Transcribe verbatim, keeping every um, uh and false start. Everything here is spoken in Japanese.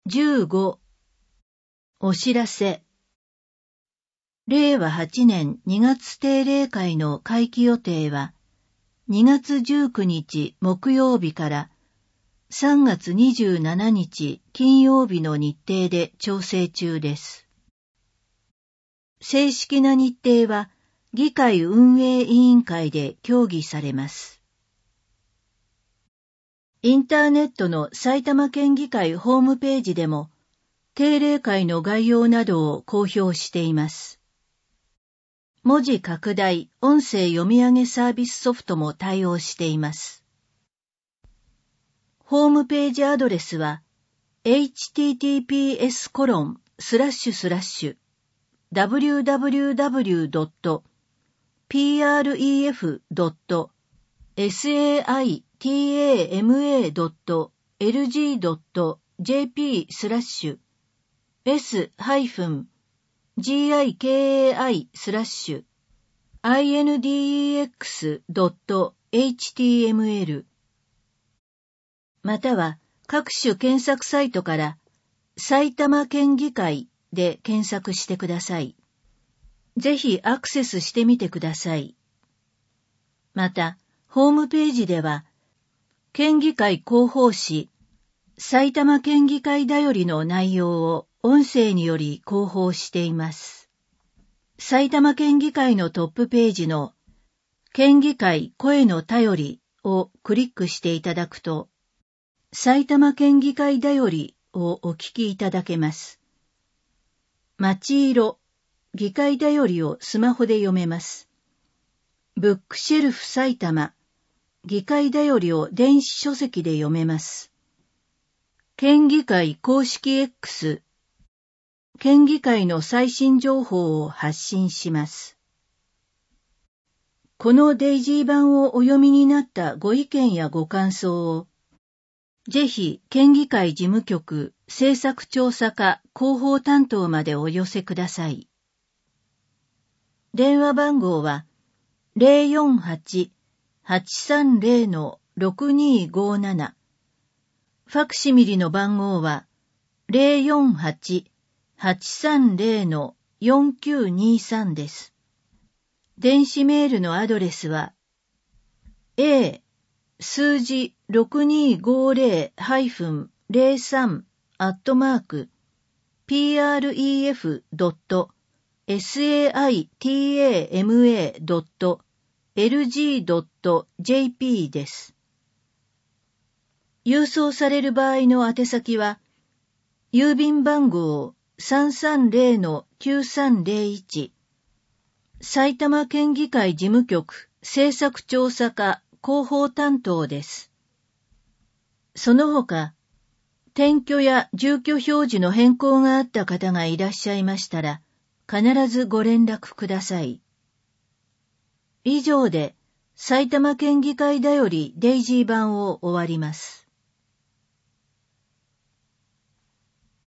じゅうご、お知らせ。れいわはちねんにがつ定例会の会期予定は、にがつじゅうくにち木曜日からさんがつにじゅうしちにち金曜日の日程で調整中です。正式な日程は議会運営委員会で協議されます。インターネットの埼玉県議会ホームページでも定例会の概要などを公表しています。文字拡大、音声読み上げサービスソフトも対応しています。ホームページアドレスは エイチティーティーピーエスコロンスラッシュスラッシュダブリューダブリューダブリュードットピーアールイーエフドットサイタマドットエルジードットジェーピー スラッシュ S ハイフン ジーアイケーエーアイ スラッシュ アイエヌディーイーエックスドットエイチティーエムエル または各種検索サイトから埼玉県議会で検索してください。ぜひアクセスしてみてください。また、ホームページでは県議会広報誌埼玉県議会だよりの内容を音声により広報しています。埼玉県議会のトップページの県議会声の便りをクリックしていただくと、埼玉県議会だよりをお聞きいただけます。街色、議会だよりをスマホで読めます。ブックシェルフ埼玉、議会だよりを電子書籍で読めます。県議会公式 X、県議会の最新情報を発信します。このデイジー版をお読みになったご意見やご感想を、ぜひ県議会事務局政策調査課広報担当までお寄せください。電話番号は ゼロよんはち はちさんゼロ のろくにーごーなな、ファクシミリの番号は ゼロよんはち はちさんゼロ のよんきゅうにさん です。電子メールのアドレスは A 数字 ろくにーごーぜろ ゼロさん アットマーク ピーアールイーエフ ドット サイタマ ドット エルジー ドット ジェーピー です。郵送される場合の宛先は、郵便番号 さんさんゼロ のきゅうさんゼロいち、埼玉県議会事務局政策調査課広報担当です。その他、転居や住居表示の変更があった方がいらっしゃいましたら、必ずご連絡ください。以上で、埼玉県議会だよりデイジー版を終わります。